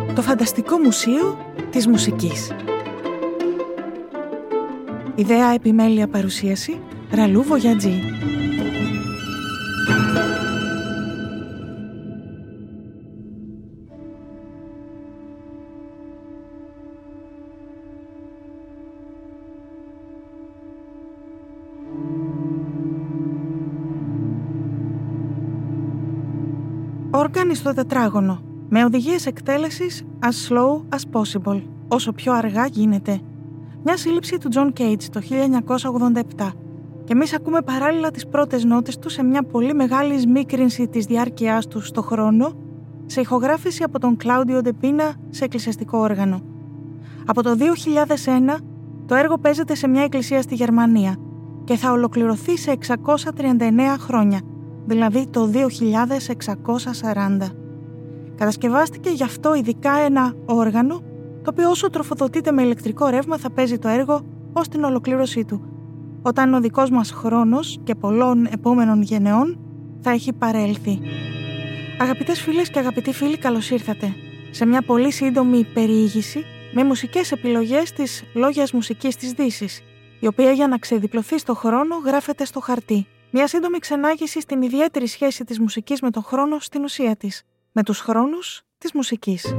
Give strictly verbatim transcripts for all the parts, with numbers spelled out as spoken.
Το φανταστικό μουσείο της μουσικής. Ιδέα, επιμέλεια, παρουσίαση Ραλού Βογιατζή. Όργανη στο τετράγωνο, με οδηγίες εκτέλεσης as slow as possible, όσο πιο αργά γίνεται. Μια σύλληψη του John Cage το χίλια εννιακόσια ογδόντα επτά. Και εμείς ακούμε παράλληλα τις πρώτες νότες του σε μια πολύ μεγάλη σμίκρινση της διάρκειάς του στο χρόνο, σε ηχογράφηση από τον Κλάουντιο Ντεπίνα σε εκκλησιαστικό όργανο. Από το δύο χιλιάδες ένα το έργο παίζεται σε μια εκκλησία στη Γερμανία και θα ολοκληρωθεί σε εξακόσια τριάντα εννέα χρόνια, δηλαδή το δύο χιλιάδες εξακόσια σαράντα. Κατασκευάστηκε γι' αυτό ειδικά ένα όργανο, το οποίο όσο τροφοδοτείται με ηλεκτρικό ρεύμα θα παίζει το έργο ως την ολοκλήρωσή του, όταν ο δικός μας χρόνος και πολλών επόμενων γενεών θα έχει παρέλθει. Αγαπητές φίλες και αγαπητοί φίλοι, καλώς ήρθατε σε μια πολύ σύντομη περιήγηση με μουσικές επιλογές της Λόγιας Μουσικής της Δύσης, η οποία για να ξεδιπλωθεί στο χρόνο γράφεται στο χαρτί. Μια σύντομη ξενάγηση στην ιδιαίτερη σχέση της μουσικής με τον χρόνο στην ουσία της, με τους χρόνους της μουσικής.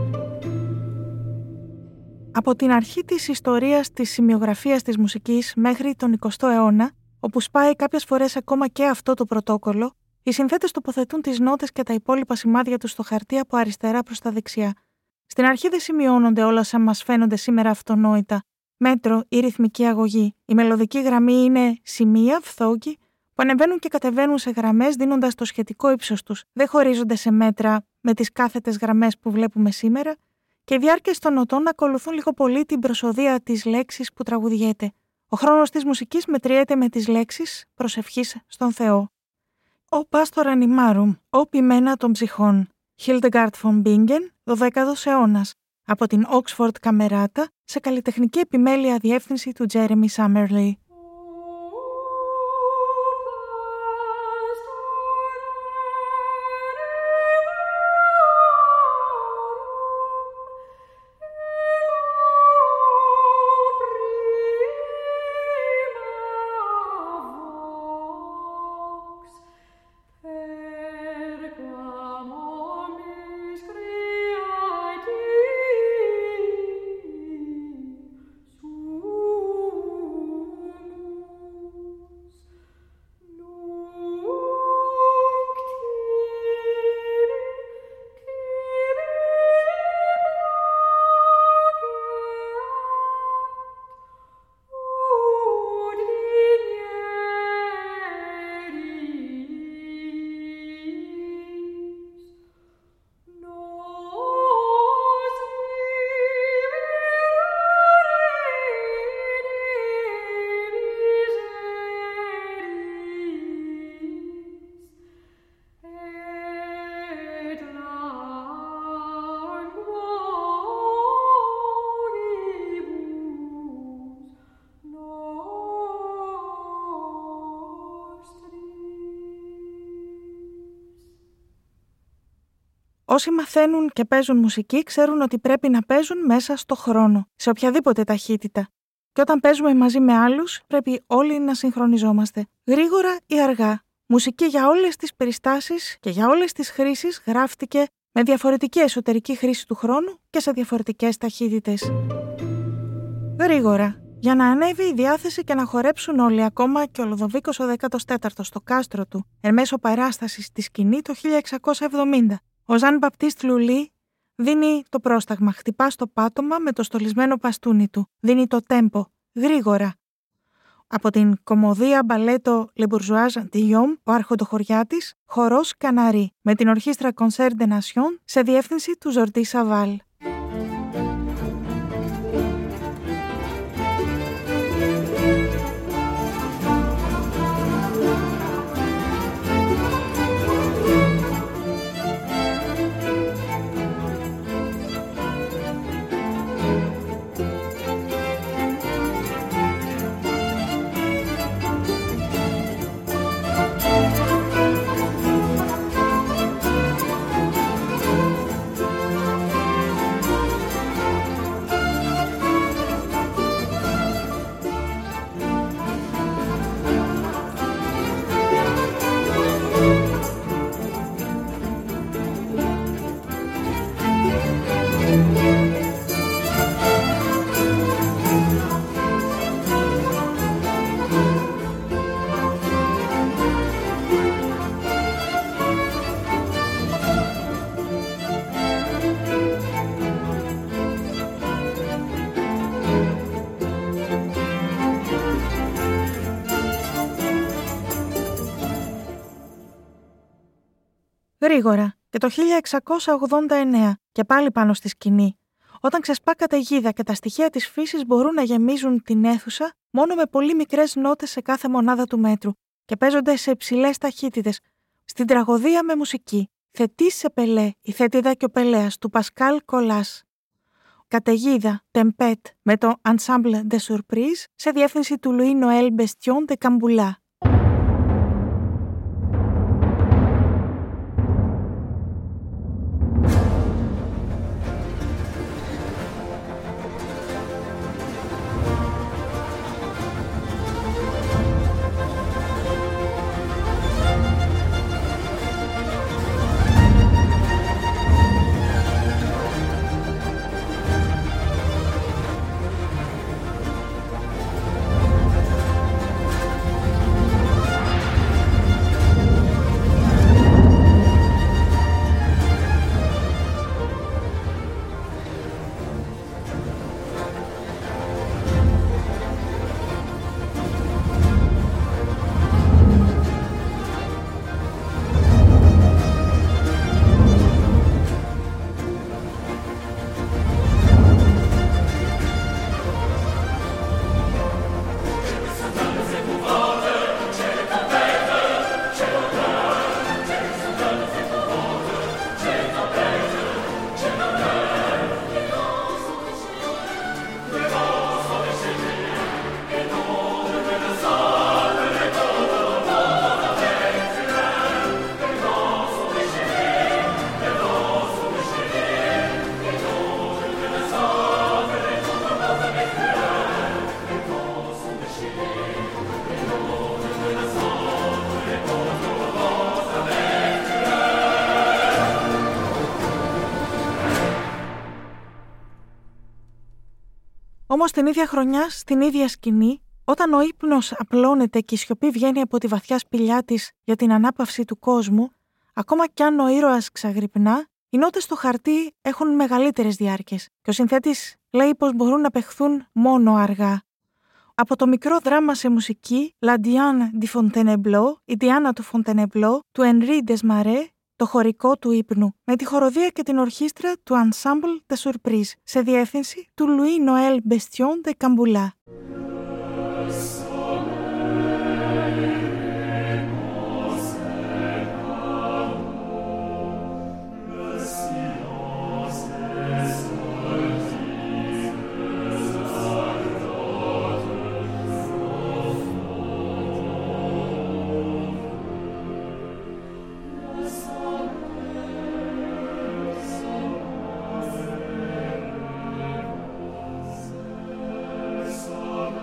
Από την αρχή της ιστορίας της σημειογραφίας της μουσικής μέχρι τον εικοστό αιώνα, όπου σπάει κάποιες φορές ακόμα και αυτό το πρωτόκολλο, οι συνθέτες τοποθετούν τις νότες και τα υπόλοιπα σημάδια τους στο χαρτί από αριστερά προς τα δεξιά. Στην αρχή δεν σημειώνονται όλα σαν μας φαίνονται σήμερα αυτονόητα. Μέτρο ή ρυθμική αγωγή. Η μελωδική γραμμή είναι σημεία, φθόγκοι, που ανεβαίνουν και κατεβαίνουν σε γραμμές δίνοντας το σχετικό ύψος τους. Δεν χωρίζονται σε μέτρα με τις κάθετες γραμμές που βλέπουμε σήμερα και οι διάρκειες των νοτών ακολουθούν λίγο πολύ την προσοδεία της λέξης που τραγουδιέται. Ο χρόνος της μουσικής μετριέται με τις λέξεις προσευχής στον Θεό. Ο Πάστορ Ανιμάρουμ, ο ποιμένα των ψυχών. Hildegard von Bingen, δωδέκατος αιώνας. Από την Oxford Camerata σε καλλιτεχνική επιμέλεια διεύθυνση του Jeremy Summerlee. Όσοι μαθαίνουν και παίζουν μουσική ξέρουν ότι πρέπει να παίζουν μέσα στο χρόνο, σε οποιαδήποτε ταχύτητα. Και όταν παίζουμε μαζί με άλλους, πρέπει όλοι να συγχρονιζόμαστε, γρήγορα ή αργά. Μουσική για όλες τις περιστάσεις και για όλες τις χρήσεις γράφτηκε με διαφορετική εσωτερική χρήση του χρόνου και σε διαφορετικές ταχύτητες. Γρήγορα, για να ανέβει η διάθεση και να χορέψουν όλοι, ακόμα και ο Λουδοβίκος ο δέκατος τέταρτος στο κάστρο του, εν μέσω παράστασης στη σκηνή το χίλια εξακόσια εβδομήντα. Ο Ζαν Μπαπτίστ Λουλί δίνει το πρόσταγμα, χτυπά στο πάτωμα με το στολισμένο παστούνι του, δίνει το τέμπο, γρήγορα. Από την κομμωδία μπαλέτο Le Bourgeois Gentilhomme, ο αρχοντοχωριάτης, χορός Καναρί, με την ορχήστρα Concert des Nations σε διεύθυνση του Ζορντί Σαβάλ. Γρήγορα και το χίλια εξακόσια ογδόντα εννέα και πάλι πάνω στη σκηνή, όταν ξεσπά καταιγίδα και τα στοιχεία της φύσης μπορούν να γεμίζουν την αίθουσα μόνο με πολύ μικρές νότες σε κάθε μονάδα του μέτρου και παίζονται σε υψηλές ταχύτητες. Στην τραγωδία με μουσική «Θετής σε Πελέ, η Θέτιδα και ο Πελέας» του Πασκάλ Κολάς. Καταιγίδα «Tempête» με το Ensemble de Surprise σε διεύθυνση του Louis Noël Bestion de Camboula. Όμως την ίδια χρονιά, στην ίδια σκηνή, όταν ο ύπνος απλώνεται και η σιωπή βγαίνει από τη βαθιά σπηλιά της για την ανάπαυση του κόσμου, ακόμα κι αν ο ήρωας ξαγρυπνά, οι νότες στο χαρτί έχουν μεγαλύτερες διάρκειες και ο συνθέτης λέει πως μπορούν να παιχθούν μόνο αργά. Από το μικρό δράμα σε μουσική La Diane di Fontainebleau, η Διάνα του Fontainebleau, του Henri Desmarais, το χωρικό του ύπνου, με τη χοροδία και την ορχήστρα του Ensemble de Surprise, σε διεύθυνση του Louis Noël Bestion de Camboula. Summer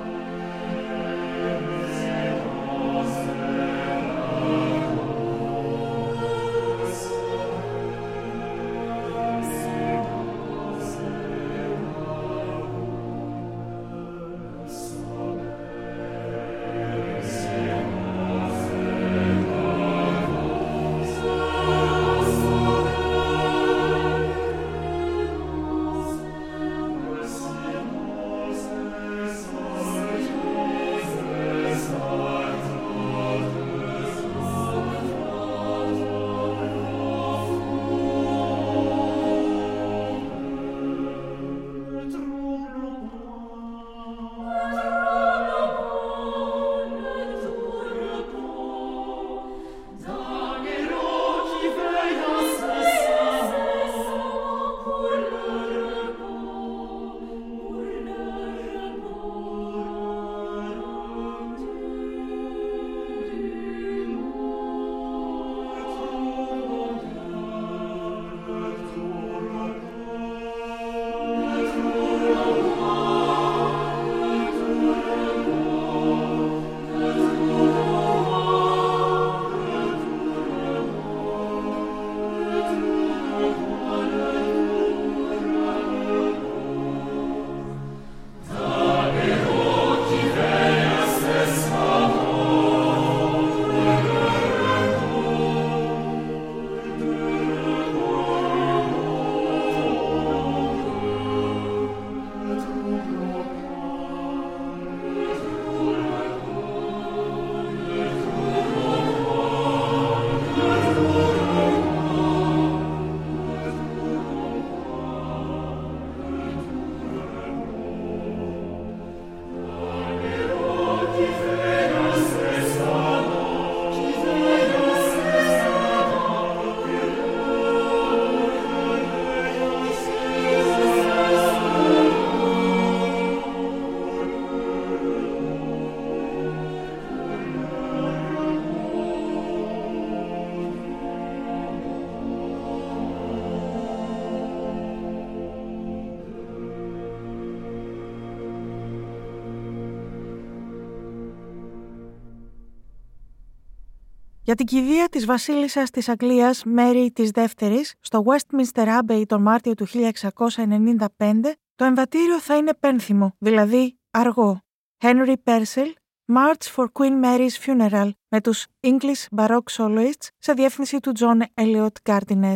Για την κηδεία της βασίλισσας της Αγγλίας Μέρι της Δεύτερης στο Westminster Abbey τον Μάρτιο του χίλια εξακόσια ενενήντα πέντε, το εμβατήριο θα είναι πένθυμο, δηλαδή αργό. Henry Purcell, March for Queen Mary's Funeral, με τους English Baroque Soloists σε διεύθυνση του John Eliot Gardiner.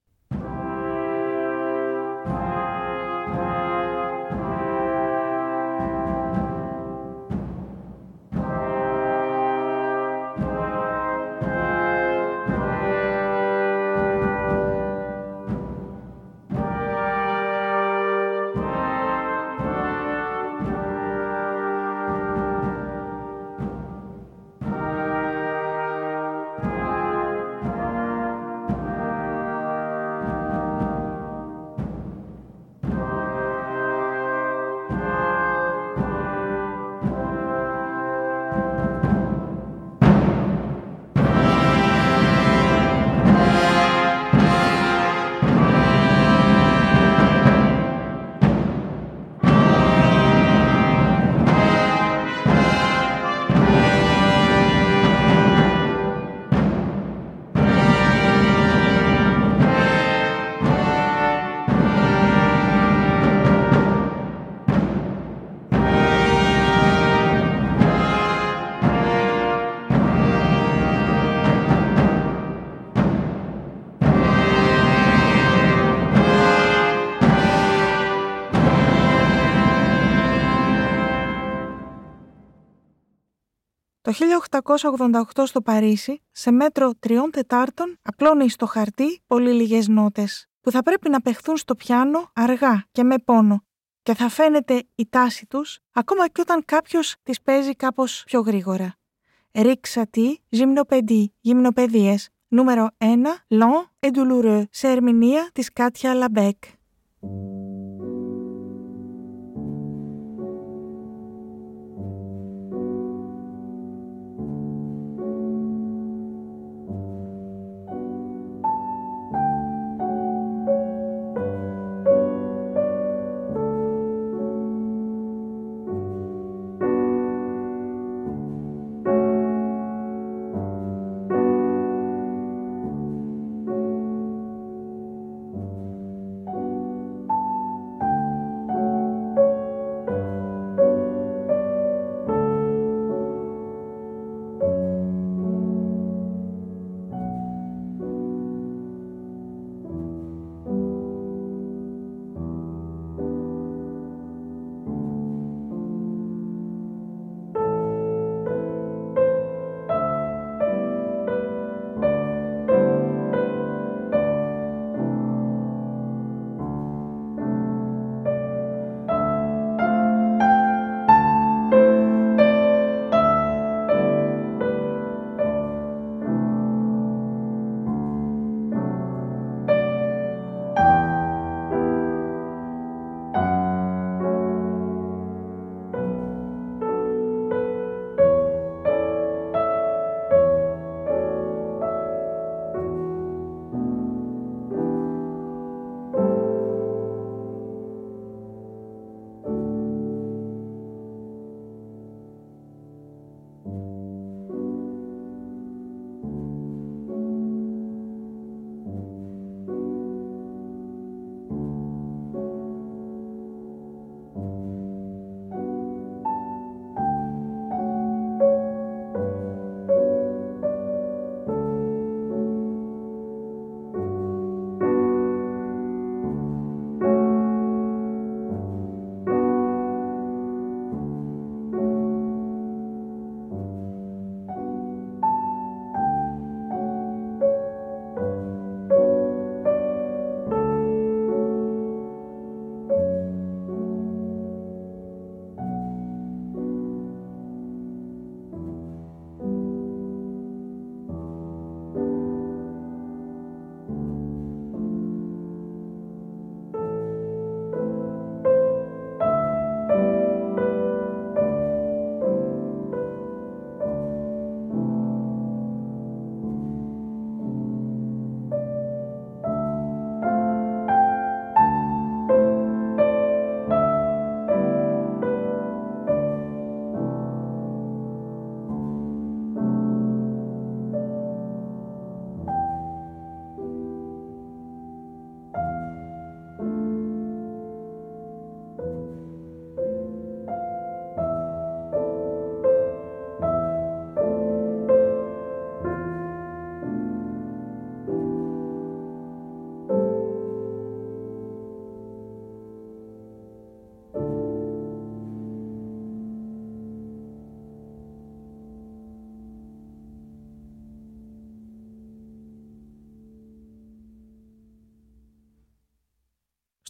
Το χίλια οκτακόσια ογδόντα οκτώ στο Παρίσι, σε μέτρο τριών τετάρτων, απλώνει στο χαρτί πολύ λίγες νότες, που θα πρέπει να παιχθούν στο πιάνο αργά και με πόνο, και θα φαίνεται η τάση τους, ακόμα και όταν κάποιος τις παίζει κάπως πιο γρήγορα. Ρίξατη, γυμνοπαιδί, γυμνοπαιδίες, νούμερο ένα, Long et douloureux, σε ερμηνεία της Κάτια Λαμπέκ.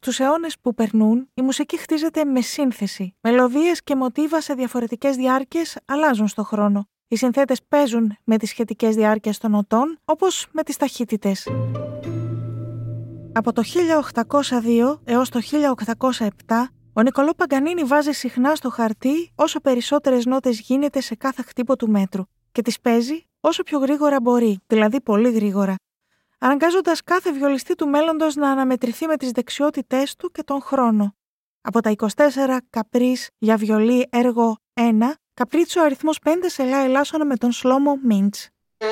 Στους αιώνες που περνούν, η μουσική χτίζεται με σύνθεση. Μελωδίες και μοτίβα σε διαφορετικές διάρκειες αλλάζουν στο χρόνο. Οι συνθέτες παίζουν με τις σχετικές διάρκειες των νοτών, όπως με τις ταχύτητες. Από το χίλια οκτακόσια δύο έως το χίλια οκτακόσια επτά, ο Νικολό Παγκανίνη βάζει συχνά στο χαρτί όσο περισσότερες νότες γίνεται σε κάθε χτύπο του μέτρου και τις παίζει όσο πιο γρήγορα μπορεί, δηλαδή πολύ γρήγορα, αναγκάζοντας κάθε βιολιστή του μέλλοντος να αναμετρηθεί με τις δεξιότητές του και τον χρόνο. Από τα είκοσι τέσσερα καπρίς για βιολί έργο ένα, καπρίτσο αριθμός πέντε σε λα ελάσσονα με τον Σλόμο Μίντς.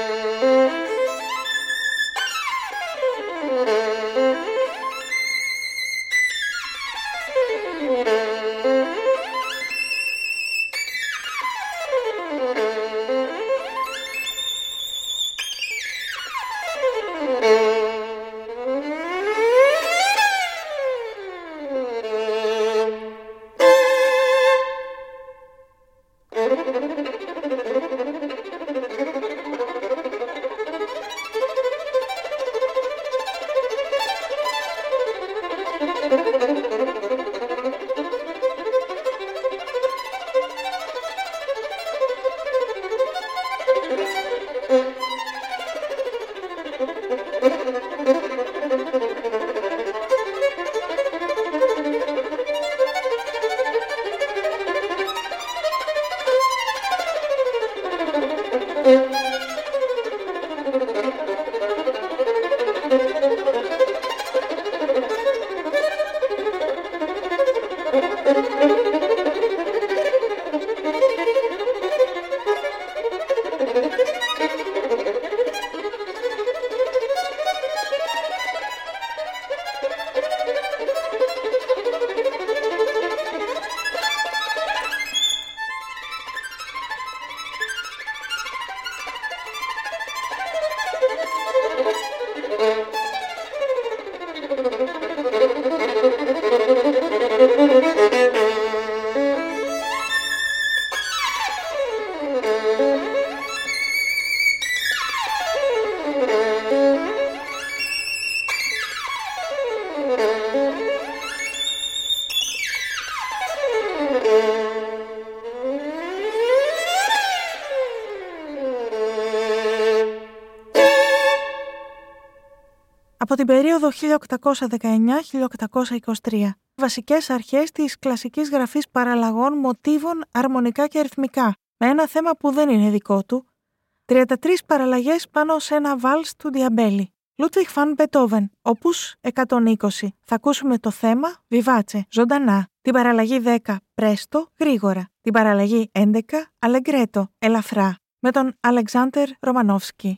Από την περίοδο χίλια οκτακόσια δεκαεννιά με χίλια οκτακόσια είκοσι τρία. Βασικές αρχές της κλασικής γραφής παραλλαγών, μοτίβων, αρμονικά και αριθμικά, με ένα θέμα που δεν είναι δικό του. τριάντα τρεις παραλλαγές πάνω σε ένα βάλς του Διαμπέλη. Λούτβιχ Φαν Μπετόβεν, όπους εκατόν είκοσι. Θα ακούσουμε το θέμα Βιβάτσε, ζωντανά. Την παραλλαγή δέκα, πρέστο, γρήγορα. Την παραλλαγή έντεκα, αλεγκρέτο, ελαφρά. Με τον Αλεξάντερ Ρωμανόφσκι.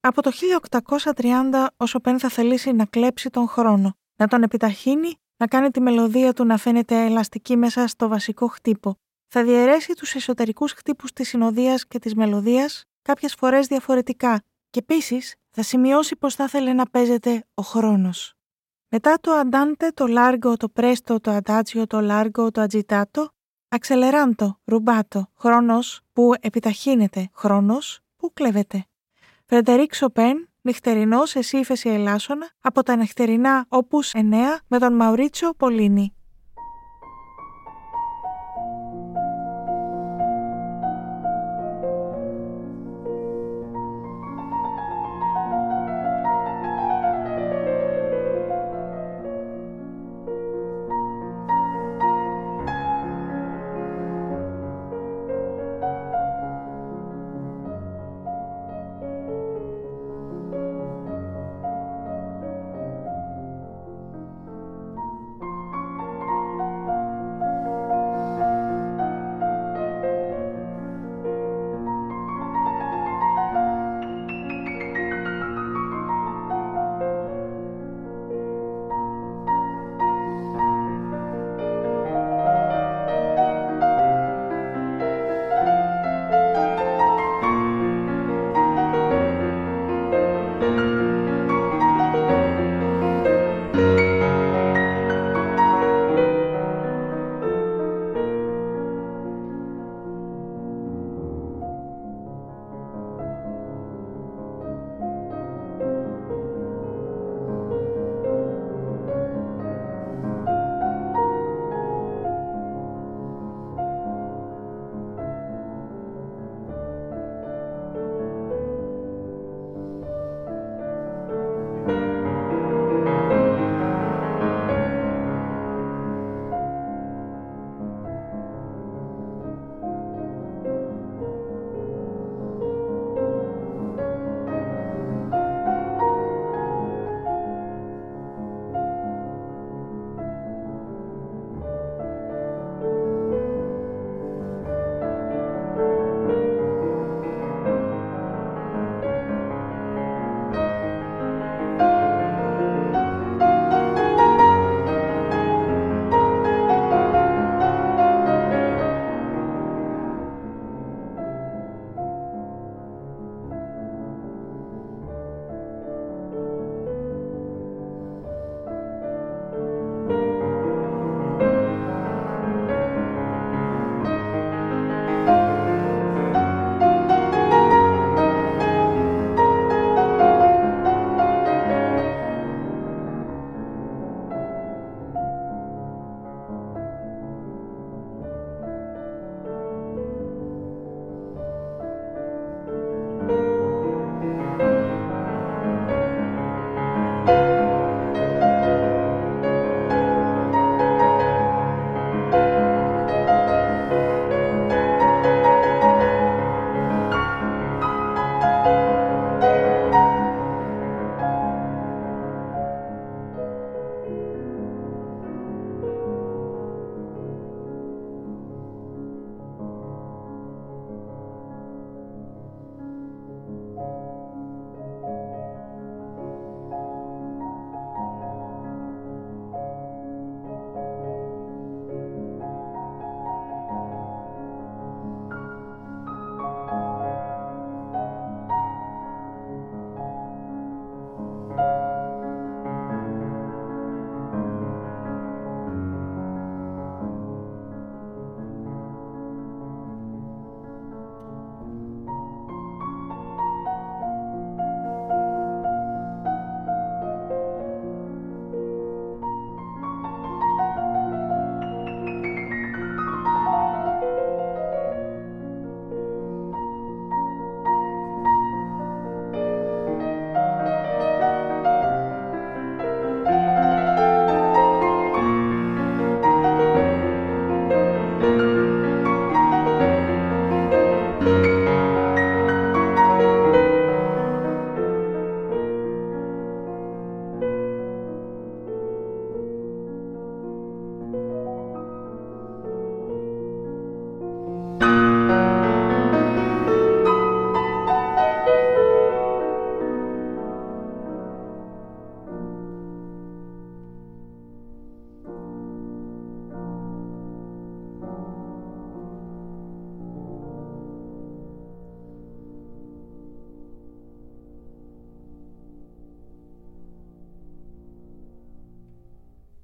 Από το χίλια οκτακόσια τριάντα ο Σοπέν θα θελήσει να κλέψει τον χρόνο, να τον επιταχύνει, να κάνει τη μελωδία του να φαίνεται ελαστική μέσα στο βασικό χτύπο. Θα διαιρέσει τους εσωτερικούς χτύπους της συνοδείας και της μελωδίας κάποιες φορές διαφορετικά και επίσης θα σημειώσει πως θα ήθελε να παίζεται ο χρόνος. Μετά το αντάντε, το λάργο, το πρέστο, το αντάτσιο, το λάργο, το ατζιτάτο, αξελεράντο, ρουμπάτο, χρόνος που επιταχύνεται, χρόνος που κλέβεται. Φρεντερίκ Σοπέν, νυχτερινός σε ύφεση ελάσσονα, από τα νυχτερινά όπους εννέα με τον Μαουρίτσιο Πολίνι.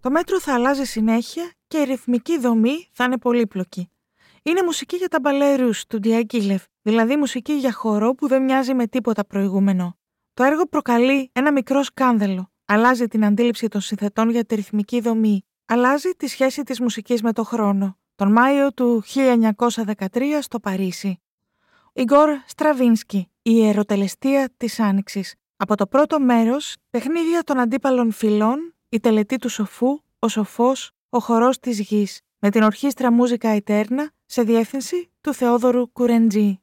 Το μέτρο θα αλλάζει συνέχεια και η ρυθμική δομή θα είναι πολύπλοκη. Είναι μουσική για τα μπαλέρους του Διαγκίλεφ, δηλαδή μουσική για χορό που δεν μοιάζει με τίποτα προηγούμενο. Το έργο προκαλεί ένα μικρό σκάνδαλο. Αλλάζει την αντίληψη των συνθετών για τη ρυθμική δομή. Αλλάζει τη σχέση της μουσικής με το χρόνο. Τον Μάιο του χίλια εννιακόσια δεκατρία στο Παρίσι. Ιγκόρ Στραβίνσκι, η ιεροτελεστία της Άνοιξης. Από το πρώτο μέρος, παιχνίδια των αντίπαλων φυλών, η τελετή του σοφού, ο σοφός, ο χορός της γης, με την ορχήστρα Μούζικα Αιτέρνα σε διεύθυνση του Θεόδωρου Κουρεντζή.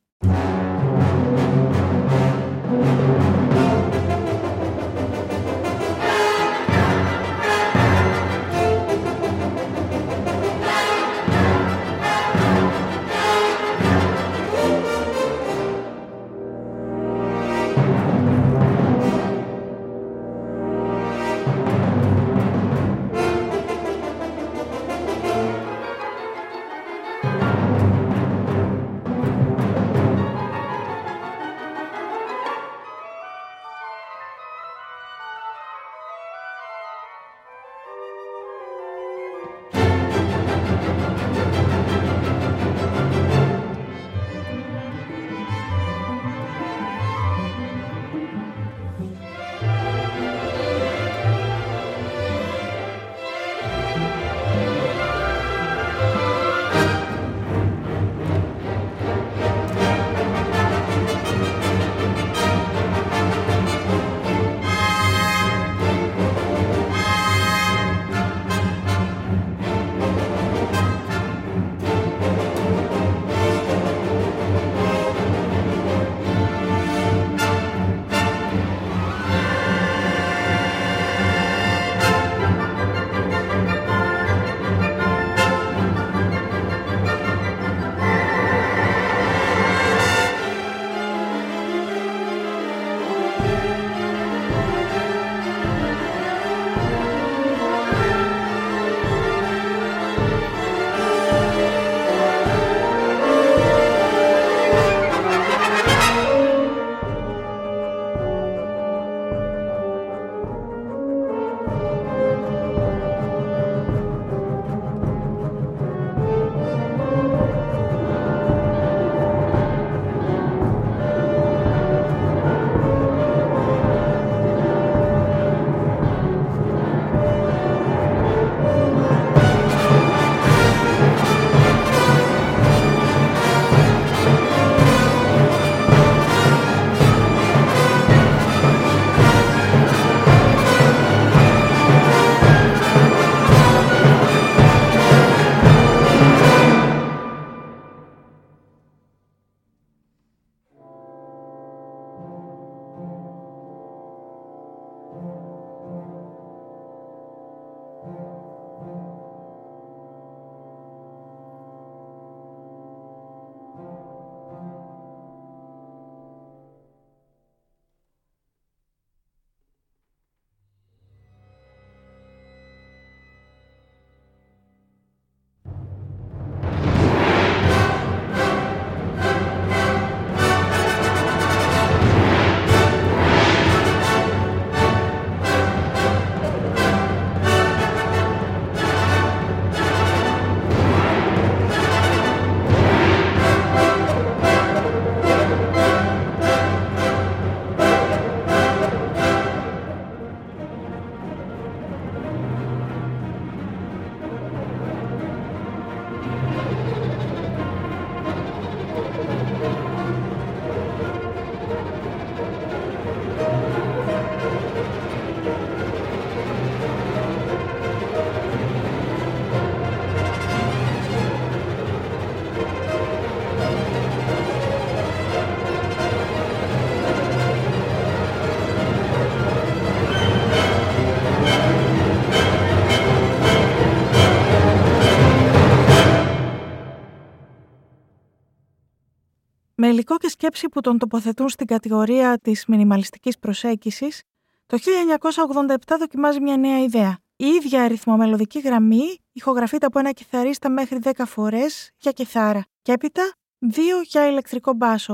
Με υλικό και σκέψη που τον τοποθετούν στην κατηγορία της μινιμαλιστικής προσέγγισης, το χίλια εννιακόσια ογδόντα επτά δοκιμάζει μια νέα ιδέα. Η ίδια αριθμομελωδική γραμμή ηχογραφείται από ένα κιθαρίστα μέχρι δέκα φορές για κιθάρα και έπειτα δύο για ηλεκτρικό μπάσο.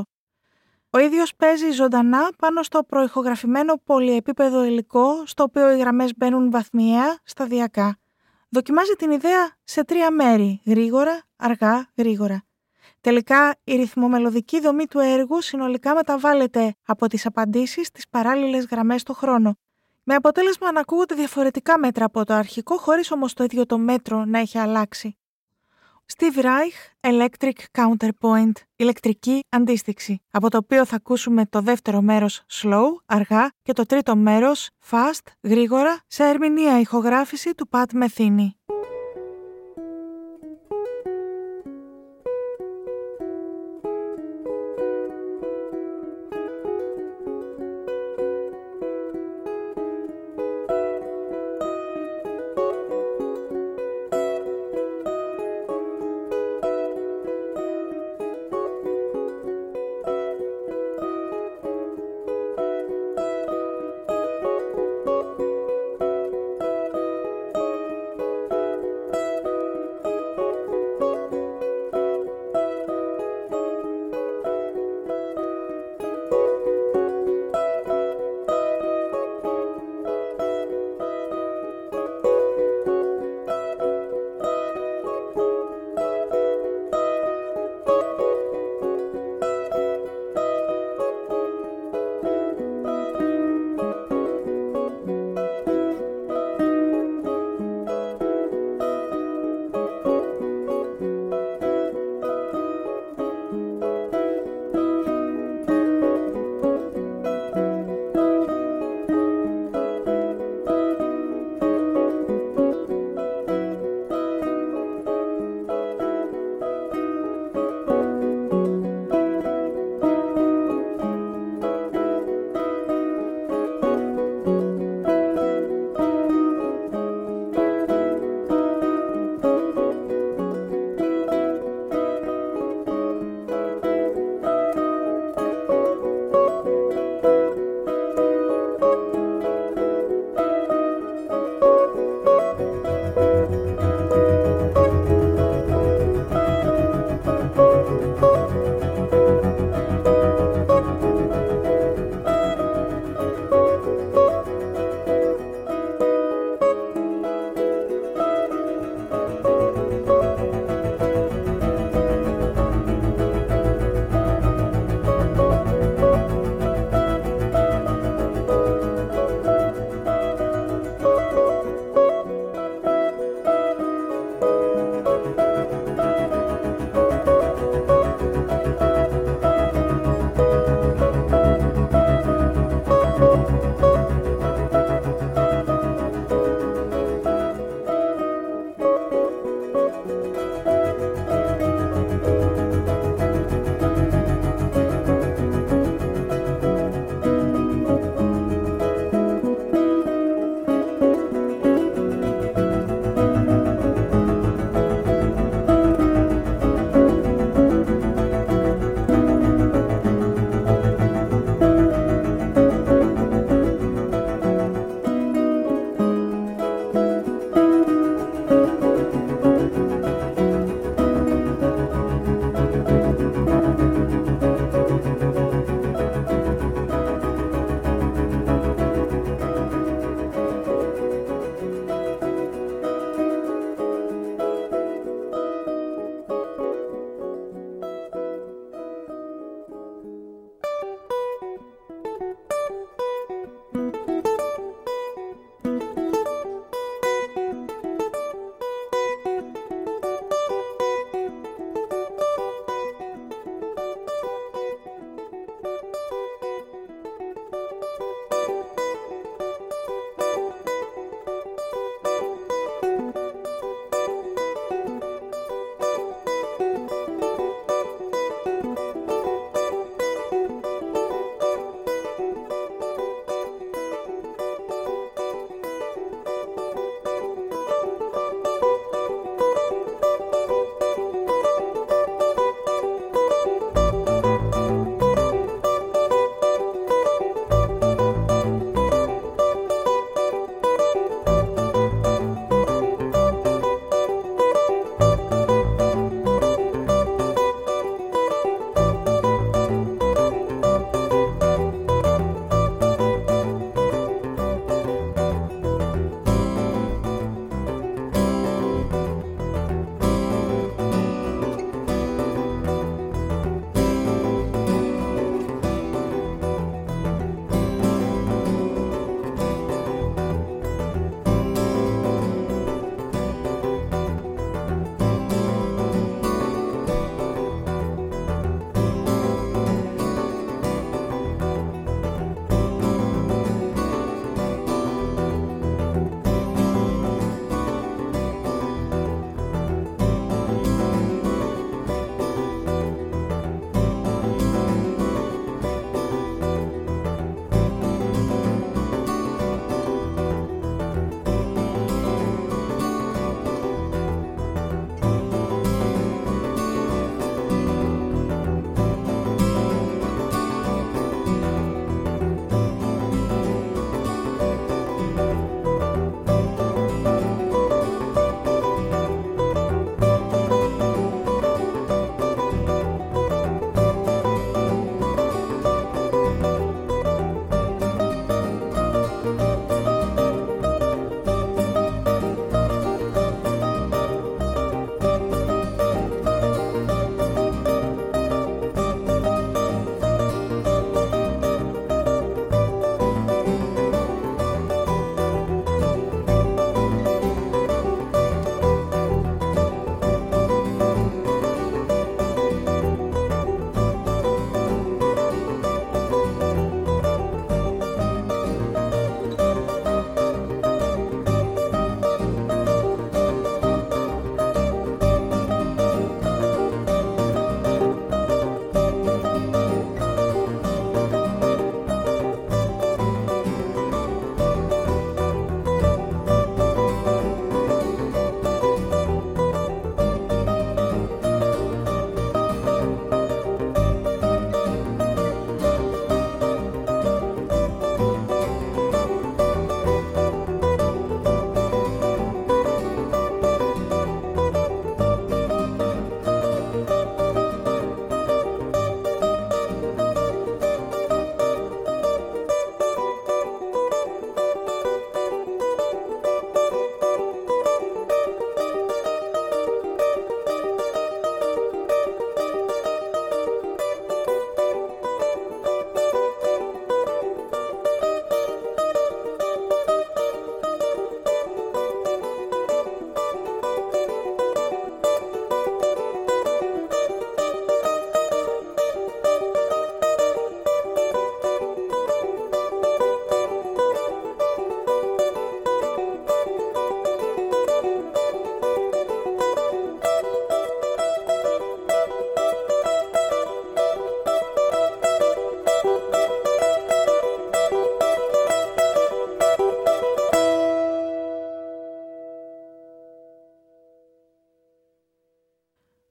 Ο ίδιος παίζει ζωντανά πάνω στο προηχογραφημένο πολυεπίπεδο υλικό, στο οποίο οι γραμμές μπαίνουν βαθμιαία, σταδιακά. Δοκιμάζει την ιδέα σε τρία μέρη, γρήγορα, αργά, γρήγορα. Τελικά, η ρυθμομελωδική δομή του έργου συνολικά μεταβάλλεται από τις απαντήσεις στις παράλληλες γραμμές στο χρόνο, με αποτέλεσμα να ακούγονται διαφορετικά μέτρα από το αρχικό, χωρίς όμως το ίδιο το μέτρο να έχει αλλάξει. Steve Reich, Electric Counterpoint, ηλεκτρική αντίστοιξη, από το οποίο θα ακούσουμε το δεύτερο μέρος slow, αργά, και το τρίτο μέρος fast, γρήγορα, σε ερμηνεία ηχογράφηση του Pat Metheny.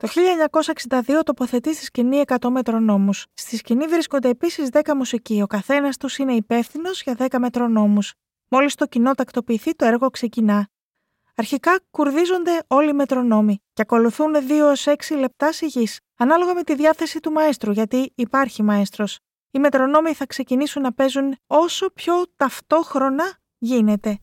Το χίλια εννιακόσια εξήντα δύο τοποθετεί στη σκηνή εκατό μετρονόμους. Στη σκηνή βρίσκονται επίσης δέκα μουσικοί, ο καθένας τους είναι υπεύθυνος για δέκα μετρονόμους. Μόλις το κοινό τακτοποιηθεί, το έργο ξεκινά. Αρχικά κουρδίζονται όλοι οι μετρονόμοι και ακολουθούν δύο έως έξι λεπτά σιγής, ανάλογα με τη διάθεση του μαέστρου, γιατί υπάρχει μαέστρος. Οι μετρονόμοι θα ξεκινήσουν να παίζουν όσο πιο ταυτόχρονα γίνεται.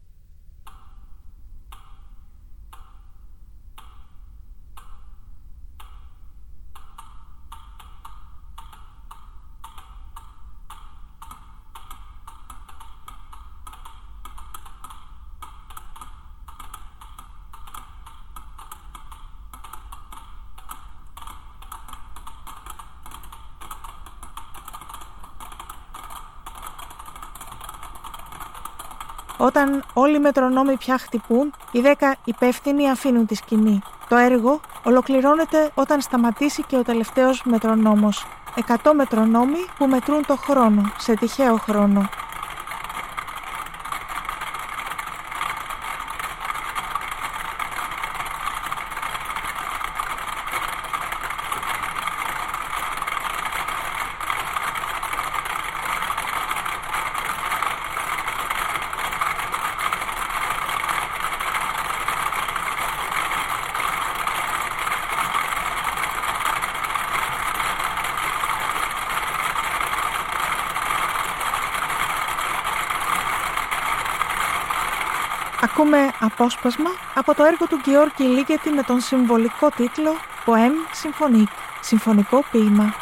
Όταν όλοι οι μετρονόμοι πια χτυπούν, οι δέκα υπεύθυνοι αφήνουν τη σκηνή. Το έργο ολοκληρώνεται όταν σταματήσει και ο τελευταίος μετρονόμος. εκατό μετρονόμοι που μετρούν το χρόνο, σε τυχαίο χρόνο. Ακούμε απόσπασμα από το έργο του Γεώργη Ligeti με τον συμβολικό τίτλο «Poème symphonique», συμφωνικό ποίημα.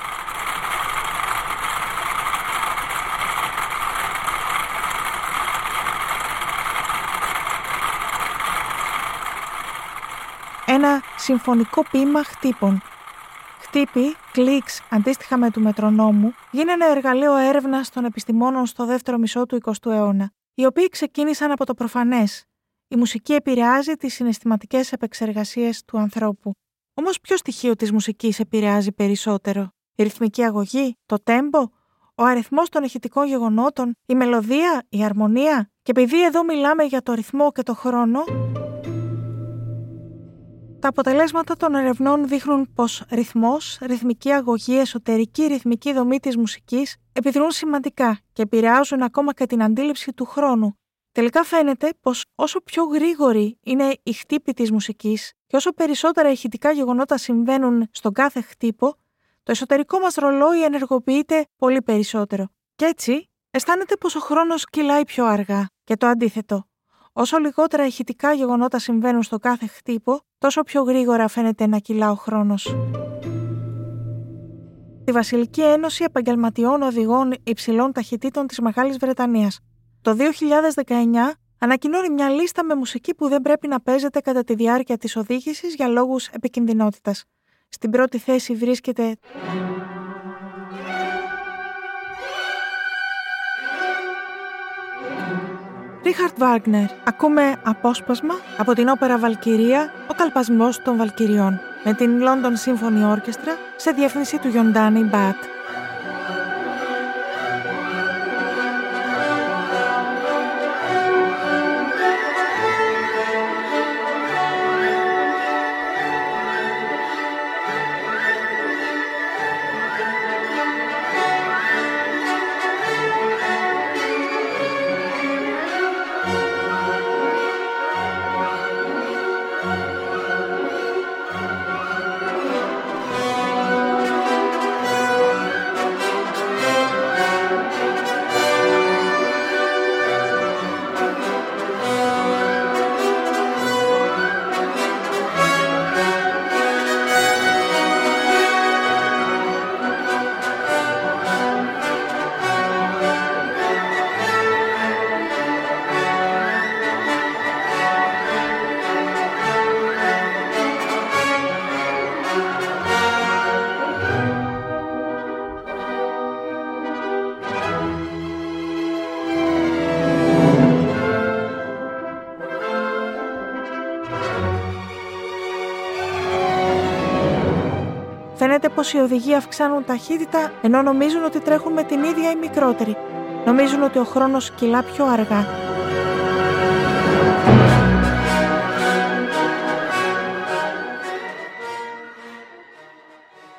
Ένα συμφωνικό ποίημα χτύπων. Χτύπη, κλικς, αντίστοιχα με του μετρονόμου, γίνανε εργαλείο έρευνας των επιστημόνων στο δεύτερο μισό του εικοστού αιώνα, οι οποίοι ξεκίνησαν από το προφανές. Η μουσική επηρεάζει τις συναισθηματικές επεξεργασίες του ανθρώπου. Όμως ποιο στοιχείο της μουσικής επηρεάζει περισσότερο? Η ρυθμική αγωγή, το τέμπο, ο αριθμός των ηχητικών γεγονότων, η μελωδία, η αρμονία? Και επειδή εδώ μιλάμε για το ρυθμό και το χρόνο, τα αποτελέσματα των ερευνών δείχνουν πως ρυθμός, ρυθμική αγωγή, εσωτερική ρυθμική δομή της μουσικής επιδρούν σημαντικά και επηρεάζουν ακόμα και την αντίληψη του χρόνου. Τελικά φαίνεται πως όσο πιο γρήγορη είναι η χτύπη της μουσικής και όσο περισσότερα ηχητικά γεγονότα συμβαίνουν στον κάθε χτύπο, το εσωτερικό μας ρολόι ενεργοποιείται πολύ περισσότερο. Και έτσι αισθάνεται πως ο χρόνος κυλάει πιο αργά. Και το αντίθετο. Όσο λιγότερα ηχητικά γεγονότα συμβαίνουν στο κάθε χτύπο, τόσο πιο γρήγορα φαίνεται να κυλά ο χρόνος. Τη Βασιλική Ένωση Επαγγελματιών Οδηγών Υψηλών Ταχυτήτων της Μεγάλης Βρετανίας το δύο χιλιάδες δεκαεννιά ανακοινώνει μια λίστα με μουσική που δεν πρέπει να παίζεται κατά τη διάρκεια της οδήγησης για λόγους επικινδυνότητας. Στην πρώτη θέση βρίσκεται Ρίχαρτ Βάγκνερ. Ακούμε απόσπασμα από την όπερα Βαλκυρία, ο καλπασμός των Βαλκυριών, με την London Symphony Orchestra σε διεύθυνση του Γιοντάνι Μπάτ. Φαίνεται πως οι οδηγοί αυξάνουν ταχύτητα ενώ νομίζουν ότι τρέχουν με την ίδια ή μικρότερη. Νομίζουν ότι ο χρόνος κυλά πιο αργά.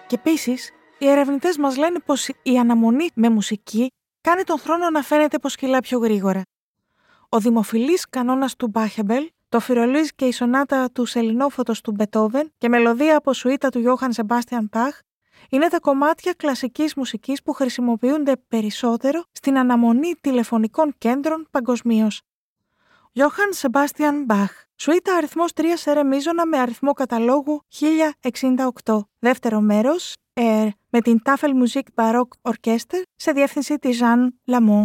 Και επίσης, οι ερευνητές μας λένε πως η αναμονή με μουσική κάνει τον χρόνο να φαίνεται πως κυλά πιο γρήγορα. Ο δημοφιλής κανόνας του Μπάχεμπελ, το Φυρολίζ και η σονάτα του Σελινόφωτος του Μπετόβεν και μελωδία από σουίτα του Γιώχαν Σεμπάστιαν Μπαχ είναι τα κομμάτια κλασικής μουσικής που χρησιμοποιούνται περισσότερο στην αναμονή τηλεφωνικών κέντρων παγκοσμίως. Γιώχαν Σεμπάστιαν Μπαχ, σουίτα αριθμός τρία σε ρε μείζωνα με αριθμό καταλόγου χίλια εξήντα οκτώ. Δεύτερο μέρος, Air, με την Tafel Musik Baroque Orchester σε διεύθυνση της Jean Lamont.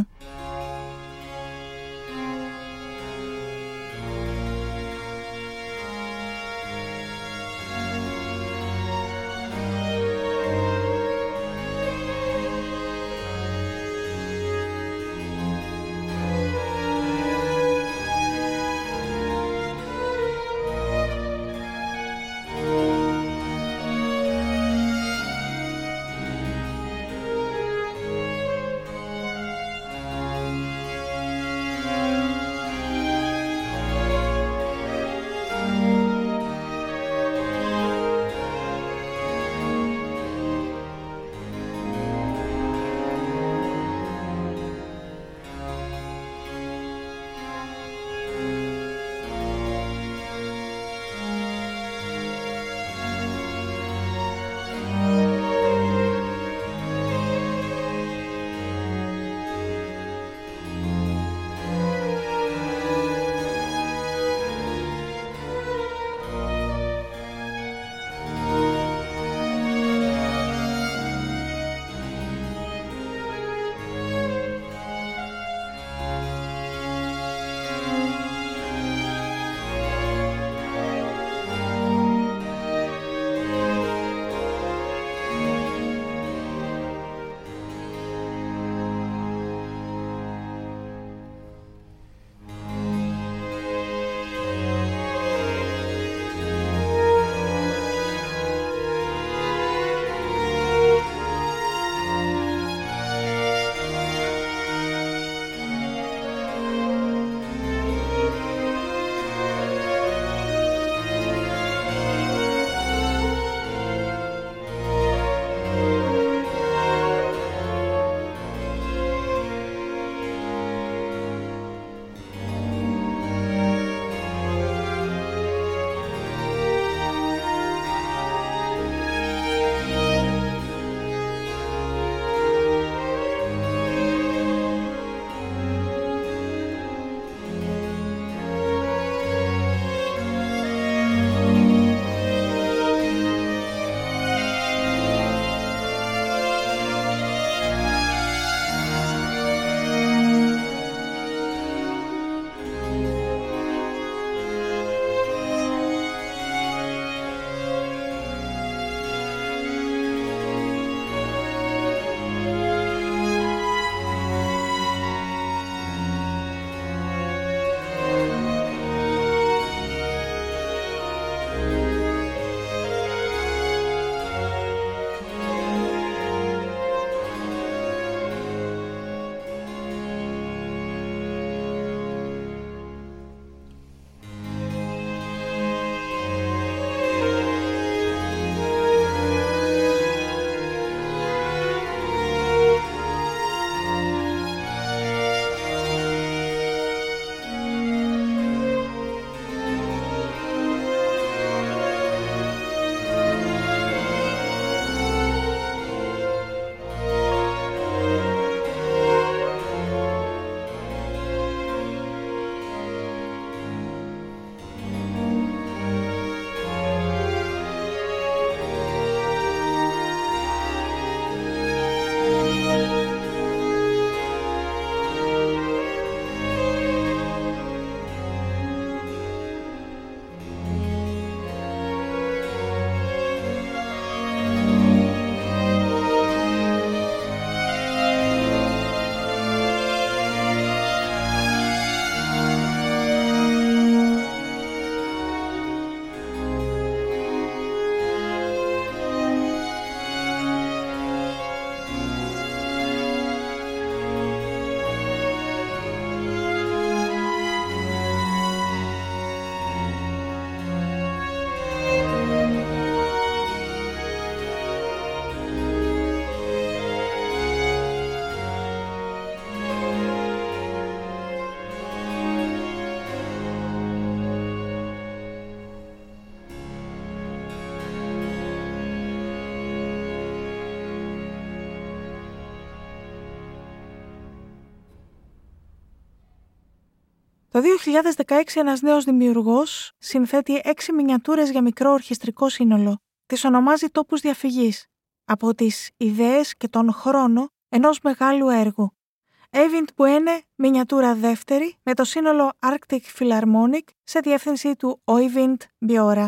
Το δύο χιλιάδες δεκαέξι ένας νέος δημιουργός συνθέτει έξι μινιατούρες για μικρό ορχιστρικό σύνολο. Τις ονομάζει τόπους διαφυγής, από τις ιδέες και τον χρόνο ενός μεγάλου έργου. Eyvind Buene, μινιατούρα δεύτερη, με το σύνολο Arctic Philharmonic σε διεύθυνση του Oyvind Bjora.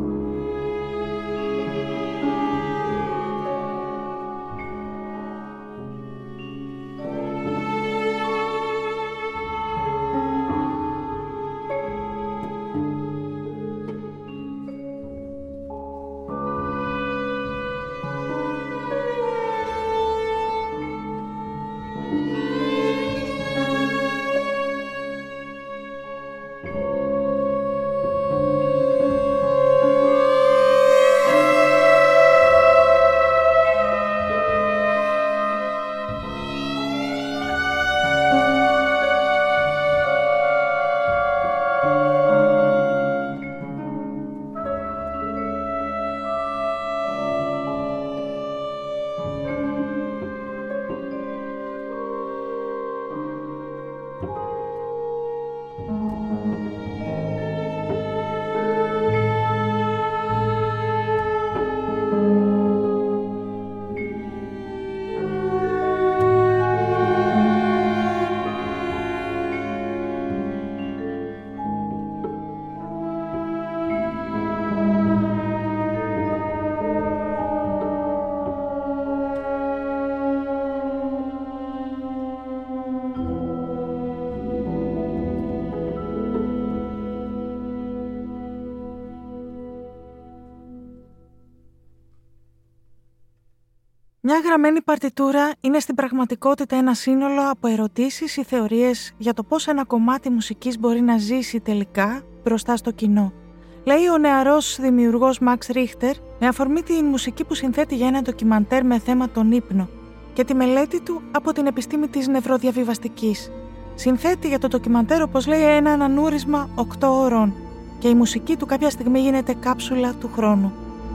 Μια γραμμένη παρτιτούρα είναι στην πραγματικότητα ένα σύνολο από ερωτήσεις ή θεωρίες για το πώς ένα κομμάτι μουσικής μπορεί να ζήσει τελικά μπροστά στο κοινό. Λέει ο νεαρός δημιουργός Max Richter με αφορμή τη μουσική που συνθέτει για ένα ντοκιμαντέρ με θέμα τον ύπνο και τη μελέτη του από την επιστήμη της νευροδιαβιβαστικής. Συνθέτει για το ντοκιμαντέρ, όπως λέει, ένα ανανούρισμα οκτώ ώρων και η μουσική του κάποια στιγμή γίνεται κάψουλα του χρόνου.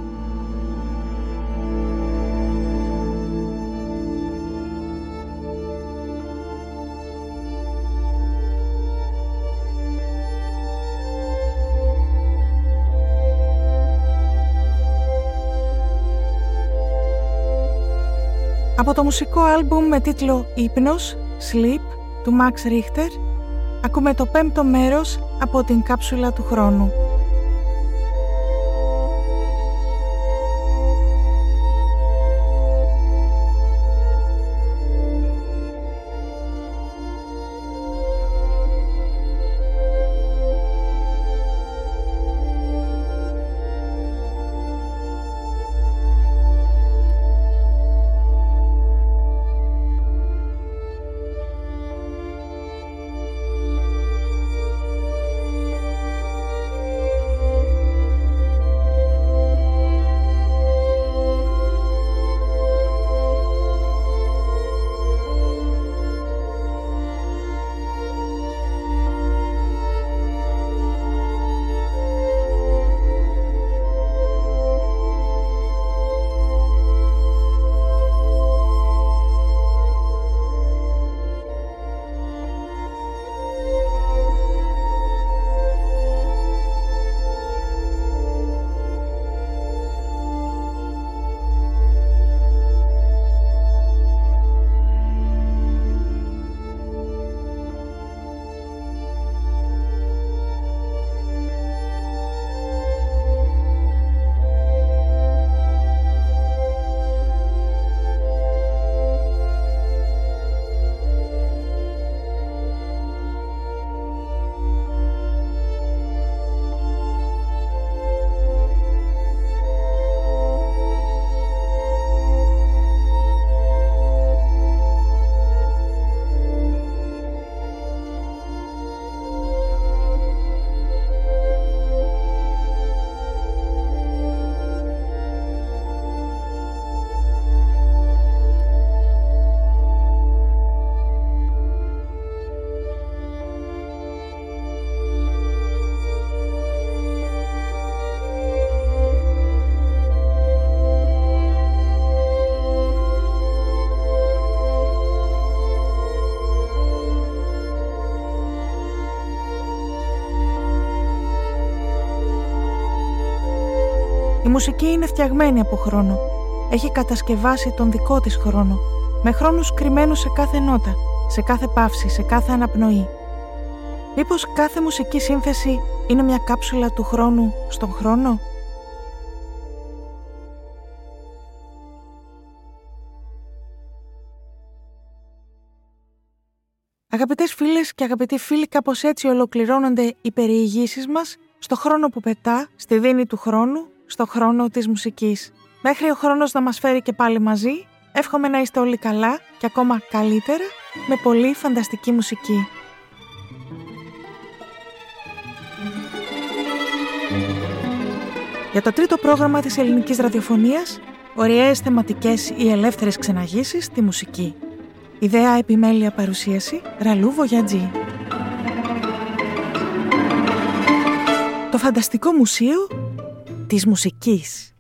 Από το μουσικό άλμπουμ με τίτλο «Ύπνος», Sleep, του Max Richter, ακούμε το πέμπτο μέρος από την κάψουλα του χρόνου. μουσική είναι φτιαγμένη από χρόνο. Έχει κατασκευάσει τον δικό της χρόνο, με χρόνους κρυμμένους σε κάθε νότα, σε κάθε παύση, σε κάθε αναπνοή. Μήπως κάθε μουσική σύνθεση είναι μια κάψουλα του χρόνου στον χρόνο? Αγαπητές φίλες και αγαπητοί φίλοι, κάπως έτσι ολοκληρώνονται οι περιηγήσεις μας στο χρόνο που πετά, στη δίνη του χρόνου, στο χρόνο της μουσικής. Μέχρι ο χρόνος να μας φέρει και πάλι μαζί, εύχομαι να είστε όλοι καλά και ακόμα καλύτερα με πολύ φανταστική μουσική. Για το τρίτο πρόγραμμα της ελληνικής ραδιοφωνίας, ωραίες θεματικές ή ελεύθερες ξεναγήσεις στη μουσική. Ιδέα, επιμέλεια, παρουσίαση, Ραλού Βογιατζή. Το φανταστικό μουσείο της μουσικής.